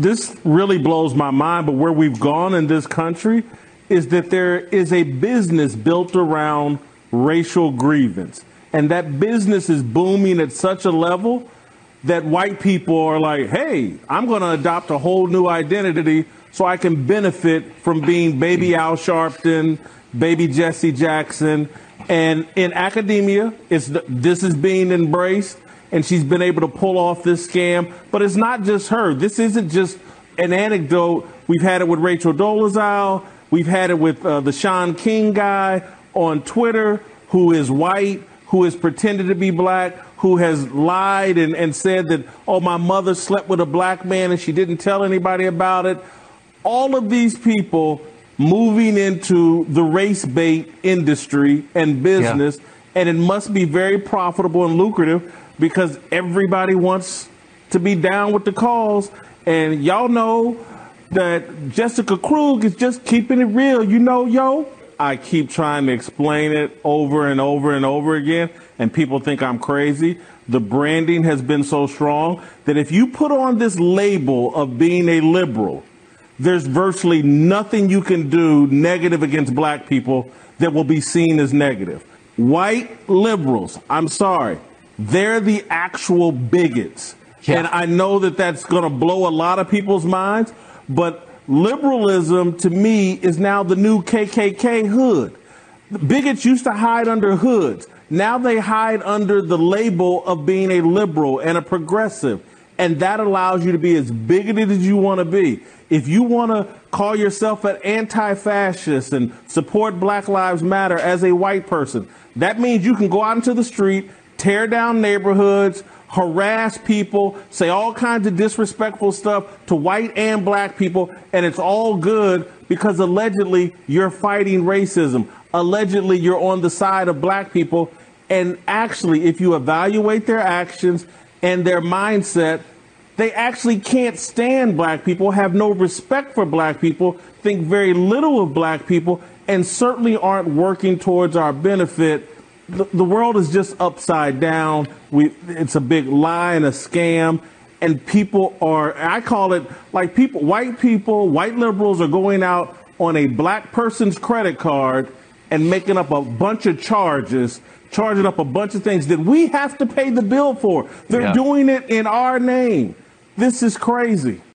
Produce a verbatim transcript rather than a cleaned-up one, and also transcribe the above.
this really blows my mind, but where we've gone in this country is that there is a business built around racial grievance. And that business is booming at such a level that white people are like, hey, I'm going to adopt a whole new identity so I can benefit from being baby Al Sharpton, baby Jesse Jackson. And in academia, it's this is being embraced, and she's been able to pull off this scam. But it's not just her. This isn't just an anecdote. We've had it with Rachel Dolezal. We've had it with uh, the Shaun King guy on Twitter, who is white, who has pretended to be black, who has lied and, and said that, oh, my mother slept with a black man and she didn't tell anybody about it. All of these people moving into the race bait industry and business, yeah. and it must be very profitable and lucrative because everybody wants to be down with the cause. And y'all know that Jessica Krug is just keeping it real. You know, yo, I keep trying to explain it over and over and over again, and people think I'm crazy. The branding has been so strong that if you put on this label of being a liberal, there's virtually nothing you can do negative against black people that will be seen as negative. White liberals, I'm sorry, they're the actual bigots. Yeah. And I know that that's going to blow a lot of people's minds, but liberalism to me is now the new K K K hood. The bigots used to hide under hoods. Now they hide under the label of being a liberal and a progressive. And that allows you to be as bigoted as you want to be. If you want to call yourself an anti-fascist and support Black Lives Matter as a white person, that means you can go out into the street, tear down neighborhoods, harass people, say all kinds of disrespectful stuff to white and black people, and it's all good because allegedly you're fighting racism. Allegedly you're on the side of black people. And actually, if you evaluate their actions and their mindset, they actually can't stand black people, have no respect for black people, think very little of black people, and certainly aren't working towards our benefit. The, the world is just upside down. We, it's a big lie and a scam. And people are, I call it like people, white people, white liberals are going out on a black person's credit card and making up a bunch of charges, charging up a bunch of things that we have to pay the bill for. They're yeah. doing it in our name. This is crazy.